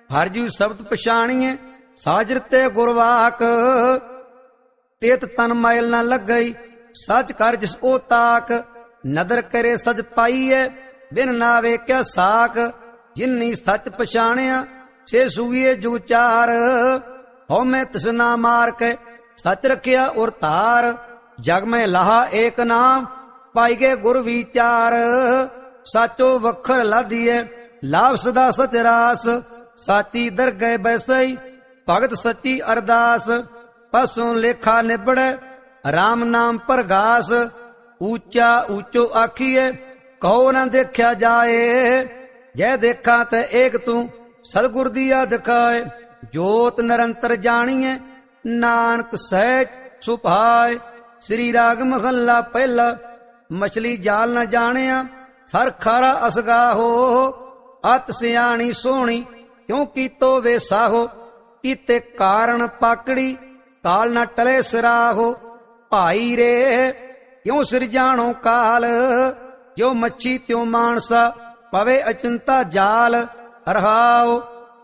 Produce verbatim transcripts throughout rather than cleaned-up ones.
ਹਰ ਜੂ ਸ਼ਬਦ ਪਛਾਣੀਏ ਸਾਜਰ ਤੇ ਗੁਰਵਾਕ। ਤੇਤ ਤਨ ਮਾਇਲ ਨਾ ਲੱਗਈ ਸੱਚ ਕਰ ਜਿਸ ਉਹ ਤਾਕ। ਨਦਰ ਕਰੇ ਸਜ ਪਾਈਏ ਬਿਨ ਨਾ ਵੇਖਿਆ ਸਾਕ। ਜਿਨੀ ਸੱਚ ਪਛਾਣਿਆ ਸੇ ਸੂਈਏ ਜੁਗ ਚਾਰ। ਹਉ ਮੈਂ ਤਿਸ ਨਾ ਮਾਰ ਕੇ ਸੱਚ ਰਖਿਆ ਉਰ ਧਾਰ। ਜਗ ਮੈਂ ਲਾਹਾ ਏਕ ਨਾਮ ਪਾਈਗੇ ਗੁਰ ਵਿਚਾਰ। ਸਾਚੋ ਵਖਰ ਲਾਧੀਏ ਲਾਭ ਸਦਾ ਸਚ ਰਾਸ। ਸਾਚੀ ਦਰਗਹਿ ਬੈਸਈ ਭਗਤ ਸੱਚੀ ਅਰਦਾਸ। ਪਸੋਂ ਲੇਖਾ ਨਿਬੜੈ ਰਾਮ ਨਾਮ ਪ੍ਰਗਾਸ। ਊਚਾ ਊਚੋ ਆਖੀਏ ਕਹੋ ਨਾ ਦੇਖਿਆ ਜਾਏ। ਜੈ ਦੇਖਾਂ ਤੈ ਏਕ ਤੂੰ ਸਤਿਗੁਰ ਦੀਆ ਦਿਖਾਏ। ਜੋਤ ਨਿਰੰਤਰ ਜਾਣੀਏ ਨਾਨਕ ਸਹਿਜ ਸੁਭਾਏ। ਸ੍ਰੀ ਰਾਗ ਮਹੱਲਾ ਪਹਿਲਾ। ਮਛਲੀ ਜਾਲ ਨਾ ਜਾਣਿਆ ਸਰ ਖਾਰਾ ਅਸਗਾਹੋ। ਅਤ ਸਿਆਣੀ ਸੋਹਣੀ ਕਿਉ ਕੀਤੋ ਵੇ ਸਾਹੋ। ਕੀਤੇ ਕਾਰਨ ਪਾਕੜੀ ਕਾਲ ਨਾ ਟਲੇ ਸਿਰਾਹੋ। ਭਾਈ ਰੇ ਕਿਉ ਸਿਰਜਾਣੋ ਕਾਲ। ਜੋ ਮੱਛੀ ਤਿਉ ਮਾਨਸਾ ਪਵੇ ਅਚਿੰਤਾ ਜਾਲ। ਰਹਾਉ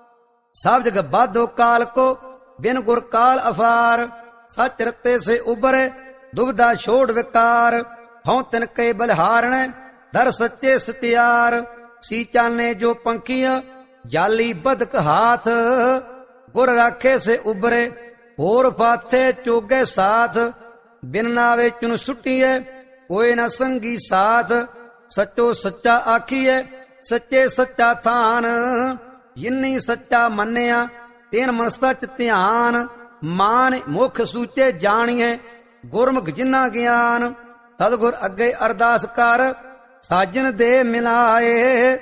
ਸਭ ਜਗ ਬਾਧੋ ਕਾਲ ਕੋ ਬਿਨ ਗੁਰ ਕਾਲ ਅਫਾਰ। ਸਚ ਰਤੇ ਸੇ ਉਬਰੇ ਦੁਬਦਾ ਛੋੜ ਵਿਕਾਰ। ਹਉ ਤਿਨ ਕੇ ਬਲਿਹਾਰਣੈ ਦਰ ਸੱਚੇ ਸਤਿਆਰ। ਸੀ ਚਾਨੇ ਜੋ ਪੰਖੀਆਂ ਜਾਲੀ ਬਦਕ ਹਾਥ। ਗੁਰ ਰਾਖੇ ਸੇ ਉਬਰੇ ਹੋਰ ਫਾਥੇ ਚੋਗੇ ਸਾਥ। ਬਿਨ ਨਾਵੇ ਚੁਨ ਸੁਟੀਏ ਕੋਈ ਨਾ ਸੰਗੀ ਸਾਥ। ਸੱਚੋ ਸੱਚਾ ਆਖੀਏ ਸੱਚੇ ਸੱਚਾ ਥਾਨ। ਜਿਨੀ ਸੱਚਾ ਮੰਨਿਆ ਤੈਨ ਮਨ ਸਚ ਧਿਆਨ। ਮਾਨ ਮੁਖ ਸੂਚੇ ਜਾਣੀਏ ਗੁਰਮੁਖ ਜਿਨਾ ਗਿਆਨ। ਸਤਿਗੁਰ ਅੱਗੇ ਅਰਦਾਸ ਕਰ ਸਾਜਨ ਦੇ ਮਿਲਾਏ।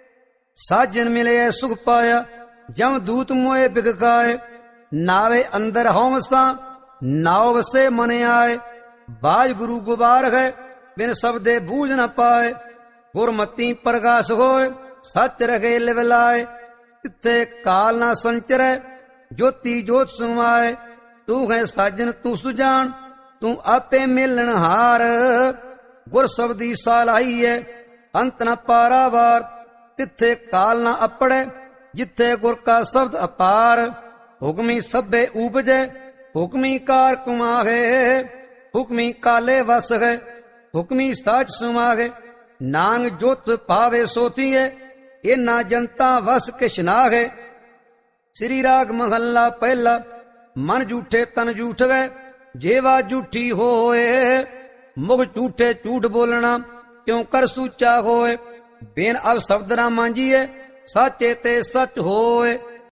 ਸਾਜਨ ਮਿਲੇ ਸੁਖ ਪਾਇਆ ਜਮ ਦੂਤ ਮੋਏ ਬਿਗਕਾਏ। ਨਾਵੇ ਅੰਦਰ ਹਉ ਵਸਾਂ ਨਾਉ ਵਸੇ ਮਨ ਆਏ। ਬਾਜ ਗੁਰੂ ਗੁਬਾਰ ਹੈ ਬਿਨ ਸਬਦੇ ਬੂਝ ਨ ਪਾਏ। ਗੁਰਮਤੀ ਪ੍ਰਗਾਸ ਹੋਏ ਸੱਚ ਰਹੇ ਲਿਵ ਲਾਏ। ਤਿੱਥੇ ਕਾਲ ਨਾ ਸੰਚਰੈ ਜੋਤੀ ਜੋਤ ਸੁਮਾਏ। ਤੂੰ ਹੈ ਸਾਜਨ ਤੂੰ ਸੁਜਾਨ ਤੂੰ ਆਪੇ ਮਿਲਣ ਹਾਰ। ਗੁਰ ਸਬਦੀ ਸਾਲਾਈਏ ਅੰਤ ਨ ਪਾਰਾਵਾਰ। ਤਿੱਥੇ ਕਾਲ ਨਾ ਅਪੜੈ ਜਿੱਥੇ ਗੁਰ ਕਾ ਸ਼ਬਦ ਅਪਾਰ। ਹੁਕਮੀ ਸਭੇ ਊਪਜੈ ਹੁਕਮੀ ਕਾਰ ਕੁਮਾਹੇ। ਹੁਕਮੀ ਕਾਲੇ ਵਸ ਹੈ ਹੁਕਮੀ ਸਾਚ ਸੁਮਾਹੇ। ਨਾਨਕ ਜੋਤ ਪਾਵੇ ਸੋਤੀਏ ਇਨਾ ਜਨਤਾ ਵਸ ਕਿਛ ਨਾਹੇ। ਸ੍ਰੀ ਰਾਗ ਮਹੱਲਾ ਪਹਿਲਾ। ਮਨ ਝੂਠੇ ਤਨ ਝੂਠ ਗਏ ਜੇਵਾ ਝੂਠੀ ਹੋਏ। ਮੁਖ ਝੂਠੇ ਝੂਠ ਬੋਲਣਾ ਕਿਉ ਕਰ ਸੂਚਾ ਹੋਏ। ਬਿਨ ਅਬ ਸ਼ਬਦ ਨਾ ਮਾਂਜੀਏ ਸਾਚੇ ਤੇ ਸਚ ਹੋਏ।